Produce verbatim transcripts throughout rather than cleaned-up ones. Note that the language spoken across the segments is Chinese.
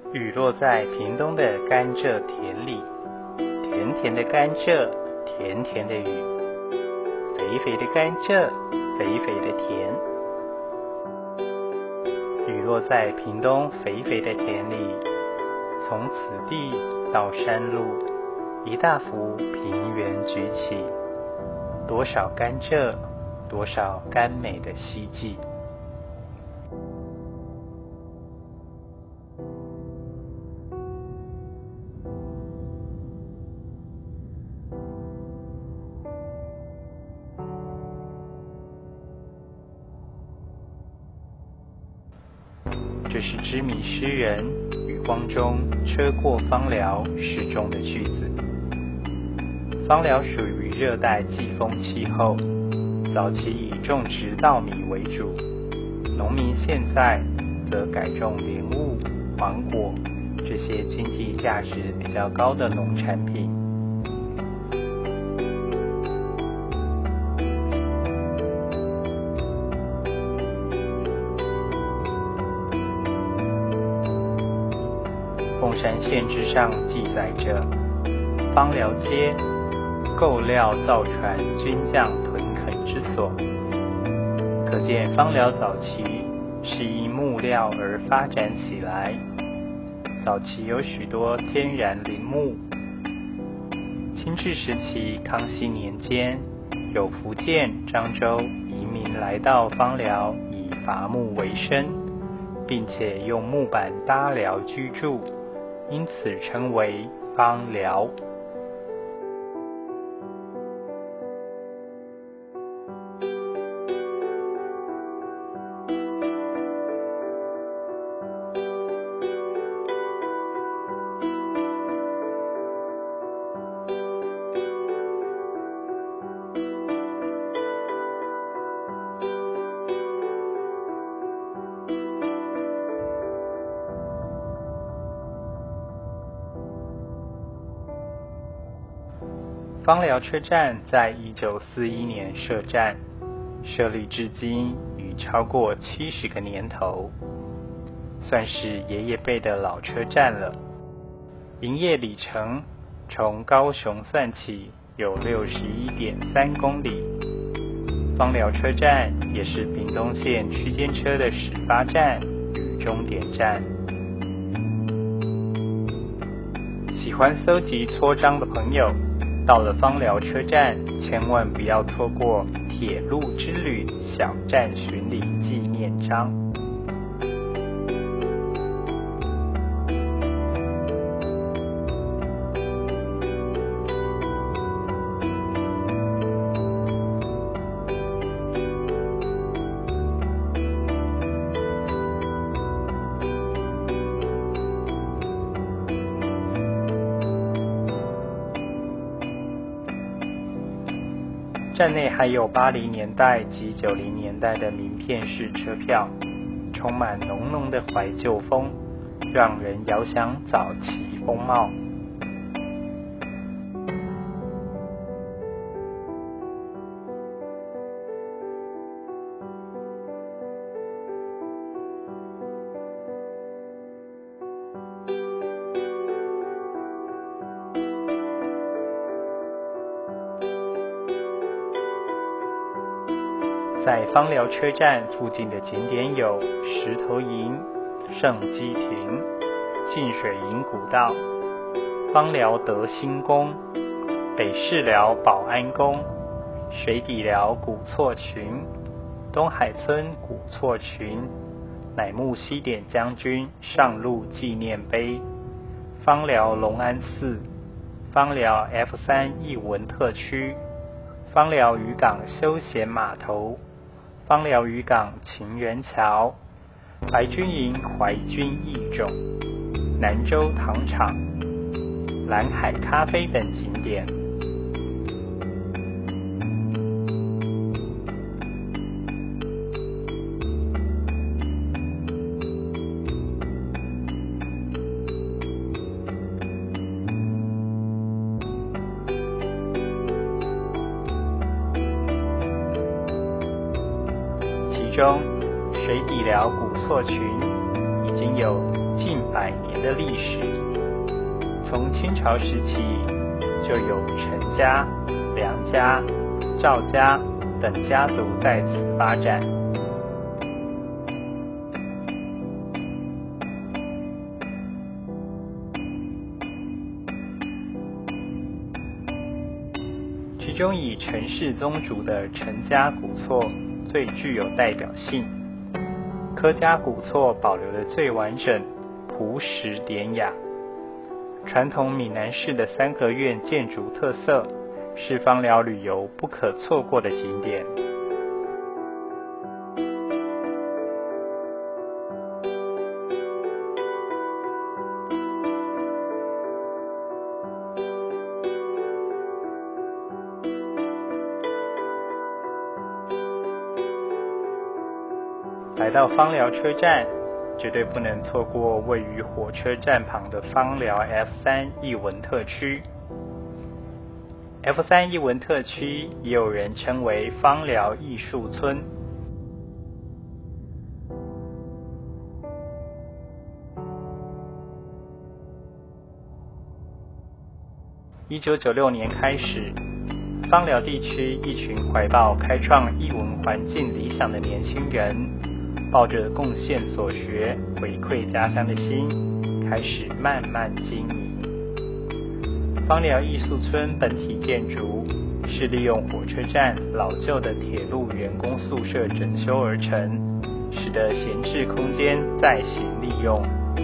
雨落在屏东的甘蔗田里，甜甜的甘蔗，甜甜的雨，肥肥的甘蔗，肥肥的田。雨落在屏东肥肥的田里，从此地到山路，一大幅平原举起，多少甘蔗，多少甘美的希冀。这是知名诗人余光中《车过芳寮》诗中的句子。芳寮属于热带季风气候，早期以种植稻米为主，农民现在则改种莲雾、芒果这些经济价值比较高的农产品。凤山县志上记载着，芳寮街，购料造船军将屯垦之所。可见芳寮早期是因木料而发展起来。早期有许多天然林木。清治时期康熙年间，有福建漳州移民来到芳寮，以伐木为生，并且用木板搭寮居住，因此称为芳寮。芳寮车站在一九四一年设站，设立至今已超过七十个年头，算是爷爷辈的老车站了。营业里程从高雄算起有六十一点三公里。芳寮车站也是屏东县区间车的始发站与终点站。喜欢搜集戳章的朋友，到了芳寮车站，千万不要错过铁路之旅小站巡礼纪念章。站内还有八零年代及九零年代的名片式车票，充满浓浓的怀旧风，让人遥想早期风貌。在芳寮车站附近的景点有石头营、圣基亭、净水营古道、芳寮德兴宫、北市寮保安宫、水底寮古厝群、东海村古厝群、乃木西点将军上路纪念碑、芳寮龙安寺、芳寮 F 三 艺文特区、芳寮渔港休闲码头、芳寮渔港情人桥、白军营淮军义种、南州糖厂、蓝海咖啡等景点。其中水底寮古厝群已经有近百年的历史。从清朝时期，就有陈家、梁家、赵家等家族在此发展。其中以陈氏宗族的陈家古厝最具有代表性，柯家古厝保留的最完整、朴实典雅。传统闽南式的三合院建筑特色，是芳寮旅游不可错过的景点。来到芳寮车站，绝对不能错过位于火车站旁的芳寮 F 三 艺文特区。F 三 艺文特区也有人称为芳寮艺术村。一九九六年开始，芳寮地区一群怀抱开创艺文环境理想的年轻人，抱着贡献所学、回馈家乡的心，开始慢慢经营。芳寮艺术村本体建筑是利用火车站老旧的铁路员工宿舍整修而成，使得闲置空间再行利用。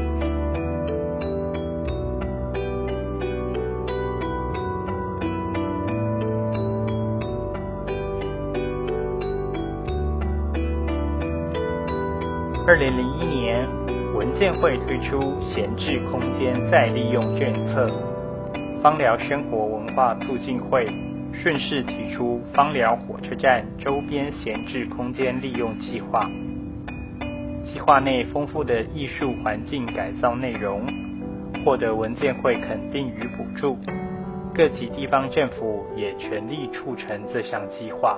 二零零一年，文建会推出闲置空间再利用政策，芳寮生活文化促进会顺势提出芳寮火车站周边闲置空间利用计划。计划内丰富的艺术环境改造内容，获得文建会肯定与补助，各级地方政府也全力促成这项计划。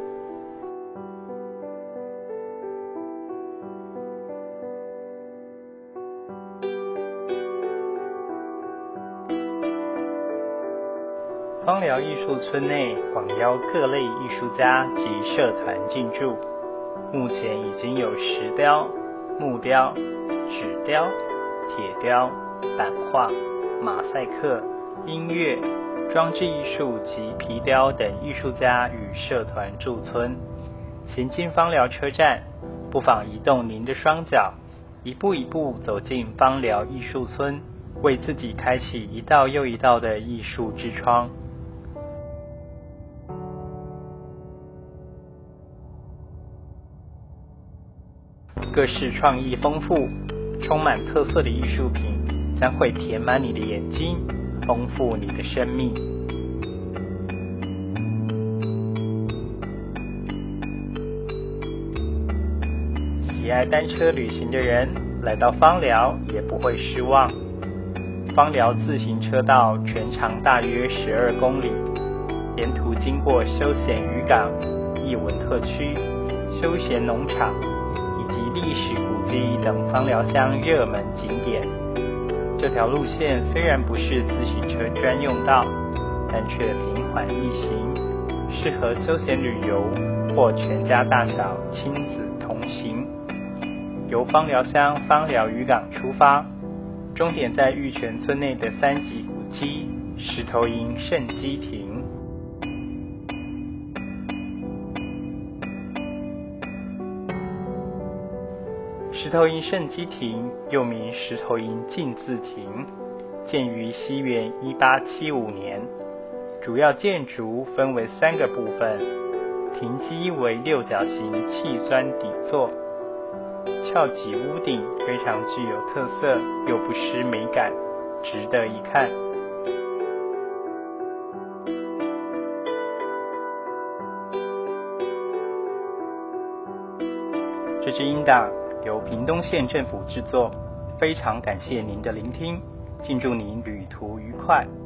芳寮艺术村内广邀各类艺术家及社团进驻，目前已经有石雕、木雕、纸雕、铁雕、版画、马赛克、音乐、装置艺术及皮雕等艺术家与社团驻村。行经芳寮车站，不妨移动您的双脚，一步一步走进芳寮艺术村，为自己开启一道又一道的艺术之窗。各式创意丰富、充满特色的艺术品将会填满你的眼睛，丰富你的生命。喜爱单车旅行的人来到芳寮也不会失望。芳寮自行车道全长大约十二公里，沿途经过休闲渔港、艺文特区、休闲农场以及历史古迹等芳寮乡热门景点。这条路线虽然不是自行车专用道，但却平缓易行，适合休闲旅游或全家大小亲子同行。由芳寮乡芳寮渔港出发，终点在玉泉村内的三级古迹石头营圣基亭。石头营圣基亭又名石头营镜字亭，建于西元一八七五年，主要建筑分为三个部分，亭基为六角形砌砖底座，翘起屋顶非常具有特色，又不失美感，值得一看。这支音档由屏东县政府制作，非常感谢您的聆听，敬祝您旅途愉快。